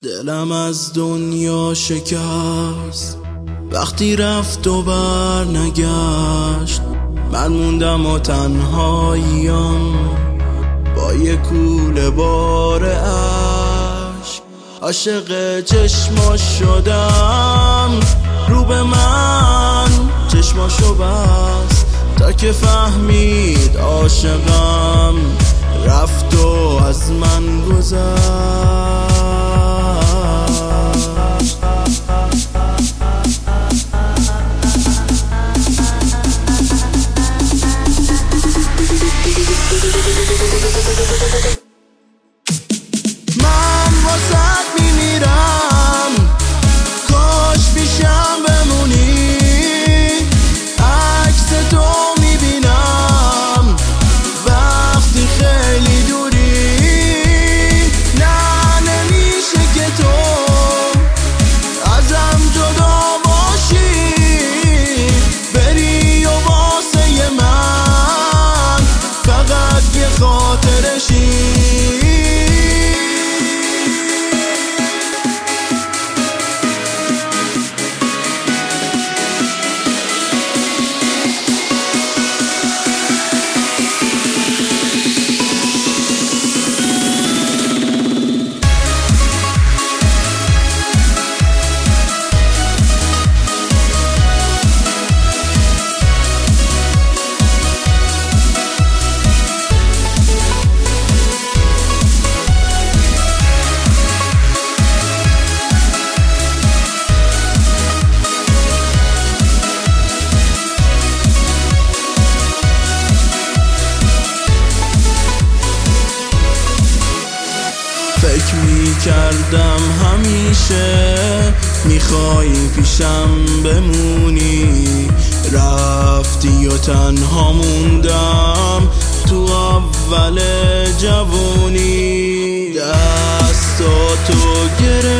دلم از دنیا شکست وقتی رفت و بر نگشت. من موندم و تنهاییم با یه کوله بار عشق. عاشق چشماش شدم، رو به من چشماشو بست تا که فهمید عاشقم. رفت و از من گذشت. من واسط میمیرم، کاش پیشم بمونی. عکس تو میبینم وقتی خیلی دوری. نه نمیشه که تو ازم جدا باشی، بری و واسه من فقط یه خاطرشی. فکر میکردم همیشه میخوای پیشم بمونی. رفتی و تنها موندم تو اول جوونی. دستاتو گرفتم